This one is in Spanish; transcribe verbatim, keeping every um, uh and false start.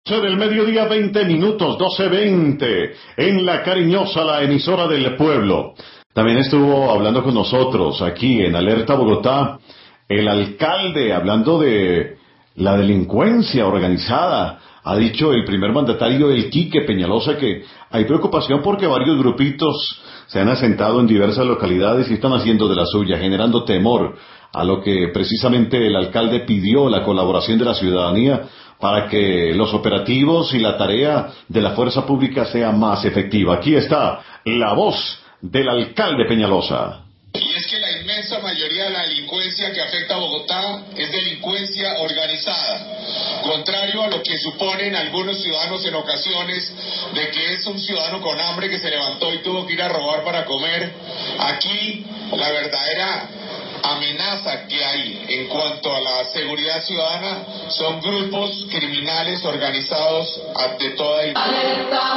Del mediodía, veinte minutos, doce veinte, en La Cariñosa, la emisora del pueblo. También estuvo hablando con nosotros aquí en Alerta Bogotá el alcalde, hablando de la delincuencia organizada. Ha dicho el primer mandatario del Quique Peñalosa que hay preocupación porque varios grupitos se han asentado en diversas localidades y están haciendo de la suya, generando temor, a lo que precisamente el alcalde pidió la colaboración de la ciudadanía para que los operativos y la tarea de la fuerza pública sea más efectiva. Aquí está la voz del alcalde Peñalosa. Y es que la inmensa mayoría de la delincuencia que afecta a Bogotá es delincuencia organizada, contrario a lo que suponen algunos ciudadanos en ocasiones de que es un ciudadano con hambre que se levantó y tuvo que ir a robar para comer. Aquí la verdadera amenaza que hay en cuanto a la seguridad ciudadana son grupos criminales organizados ante toda...